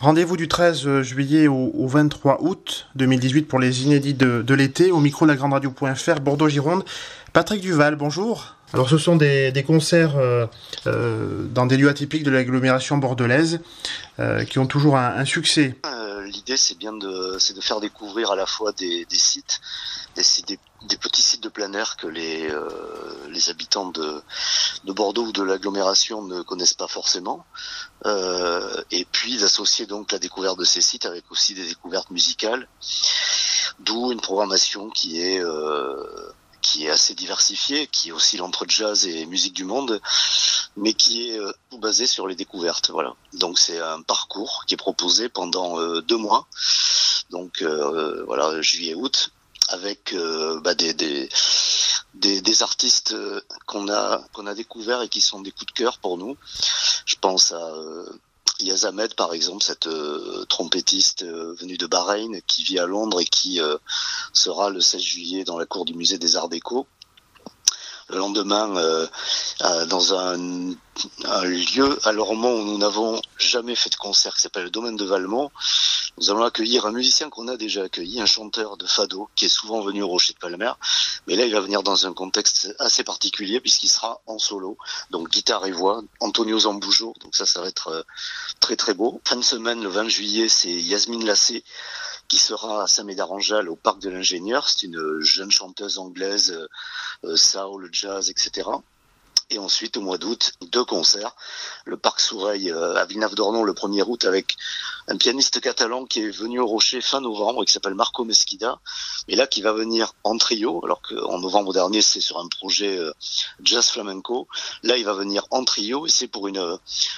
Rendez-vous du 13 juillet au 23 août 2018 pour les inédits de l'été, au micro de la Grande Radio.fr, Bordeaux-Gironde. Patrick Duval, bonjour. Alors ce sont des concerts dans des lieux atypiques de l'agglomération bordelaise qui ont toujours un succès. L'idée c'est de faire découvrir à la fois des sites, des petits sites de plein air que les habitants de Bordeaux ou de l'agglomération ne connaissent pas forcément, et puis d'associer donc la découverte de ces sites avec aussi des découvertes musicales, d'où une programmation qui est assez diversifiée, qui oscille entre jazz et musique du monde, mais qui est tout basé sur les découvertes. Voilà. Donc c'est un parcours qui est proposé pendant 2 mois, donc voilà, juillet-août, avec des artistes qu'on a découverts et qui sont des coups de cœur pour nous. Je pense à Yaz Ahmed, par exemple, cette trompettiste venue de Bahreïn, qui vit à Londres et qui sera le 16 juillet dans la cour du musée des Arts Déco. Le lendemain, dans un lieu à Lormont où nous n'avons jamais fait de concert, qui s'appelle le Domaine de Valmont, nous allons accueillir un musicien qu'on a déjà accueilli, un chanteur de fado, qui est souvent venu au Rocher de Palmer. Mais là, il va venir dans un contexte assez particulier, puisqu'il sera en solo. Donc, guitare et voix, Antonio Zamboujo. Donc ça va être très très beau. Fin de semaine, le 20 juillet, c'est Yasmine Lassé, qui sera à Saint-Médard-en-Jalles au Parc de l'Ingénieur. C'est une jeune chanteuse anglaise, soul, jazz, etc. Et ensuite, au mois d'août, 2 concerts. Le Parc Soureil à Villeneuve-d'Ornon le 1er août, avec un pianiste catalan qui est venu au Rocher fin novembre et qui s'appelle Marco Mesquida. Et là, qui va venir en trio, alors qu'en novembre dernier, c'est sur un projet jazz flamenco. Là, il va venir en trio et c'est pour une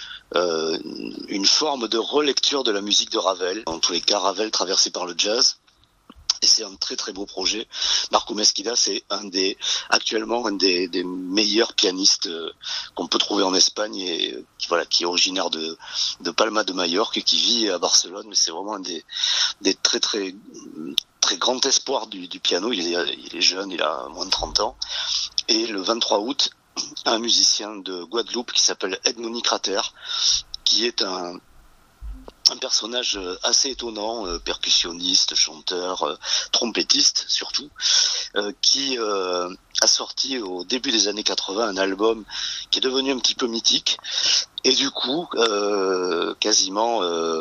forme de relecture de la musique de Ravel. En tous les cas, Ravel traversé par le jazz. Et c'est un très très beau projet. Marco Mesquida, c'est actuellement un des meilleurs pianistes qu'on peut trouver en Espagne, et qui est originaire de Palma de Majorque et qui vit à Barcelone. Mais c'est vraiment un des très très très grands espoirs du piano. Il est jeune, il a moins de 30 ans. Et le 23 août, un musicien de Guadeloupe qui s'appelle Edmoni Crater, qui est un personnage assez étonnant, percussionniste, chanteur, trompettiste surtout, qui a sorti au début des années 80 un album qui est devenu un petit peu mythique, et du coup quasiment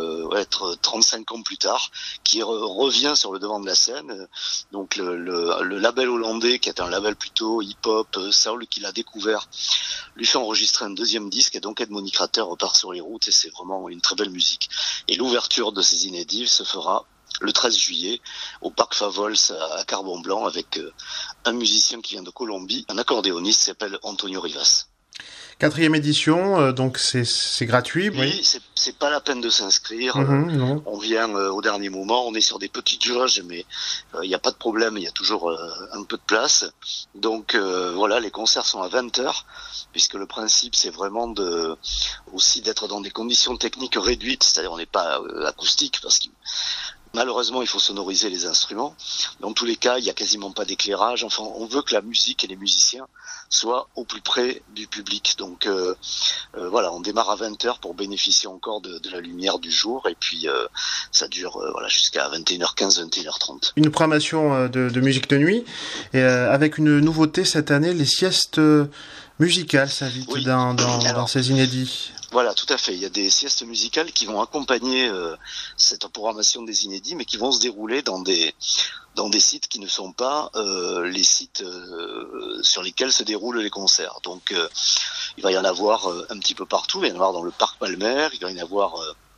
35 ans plus tard, qui revient sur le devant de la scène. Donc le label hollandais, qui est un label plutôt hip-hop, soul, qui l'a découvert, lui fait enregistrer un 2e disque, et donc Edmoni Crater repart sur les routes, et c'est vraiment une très belle musique. Et l'ouverture de ces inédits se fera le 13 juillet au Parc Favols à Carbon-Blanc, avec un musicien qui vient de Colombie, un accordéoniste qui s'appelle Antonio Rivas. 4e édition, donc c'est gratuit. Oui, c'est pas la peine de s'inscrire. On vient au dernier moment, on est sur des petites jauges, mais il n'y a pas de problème, il y a toujours un peu de place. Donc voilà, les concerts sont à 20h, puisque le principe c'est vraiment aussi d'être dans des conditions techniques réduites, c'est-à-dire on n'est pas acoustique, parce que malheureusement, il faut sonoriser les instruments. Dans tous les cas, il n'y a quasiment pas d'éclairage. Enfin, on veut que la musique et les musiciens soient au plus près du public. Donc voilà, on démarre à 20h pour bénéficier encore de la lumière du jour. Et puis, ça dure jusqu'à 21h15, 21h30. Une programmation de musique de nuit. Et avec une nouveauté cette année, les siestes musicales s'invitent dans ces inédits. Voilà, tout à fait. Il y a des siestes musicales qui vont accompagner cette programmation des inédits, mais qui vont se dérouler dans des sites qui ne sont pas les sites sur lesquels se déroulent les concerts. Donc, il va y en avoir un petit peu partout. Il va y en avoir dans le Parc Palmer, il va y en avoir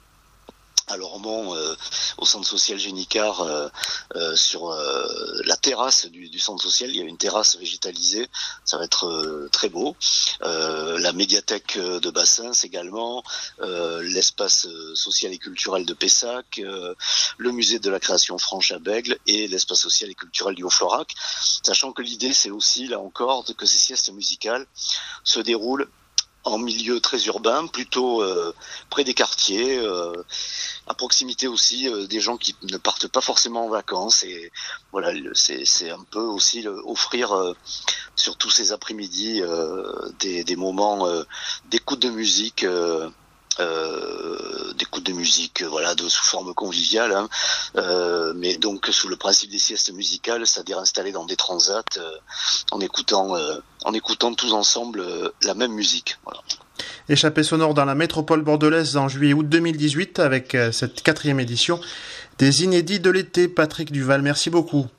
à Lormont, au centre social Génicard, sur la terrasse du centre social. Il y a une terrasse végétalisée, ça va être très beau. La médiathèque de Bassins également, l'espace social et culturel de Pessac, le musée de la création franche à Bègle et l'espace social et culturel du Haut-Florac. Sachant que l'idée, c'est aussi, là encore, que ces siestes musicales se déroulent en milieu très urbain, plutôt près des quartiers, à proximité aussi des gens qui ne partent pas forcément en vacances. Et voilà, c'est un peu aussi offrir sur tous ces après-midi des moments d'écoute de musique d'écoute de musique, voilà, sous forme conviviale, hein. Mais donc sous le principe des siestes musicales, c'est-à-dire installé dans des transats, en écoutant tous ensemble la même musique. Voilà. Échappée sonore dans la métropole bordelaise en juillet-août 2018 avec cette 4e édition des Inédits de l'été. Patrick Duval, merci beaucoup.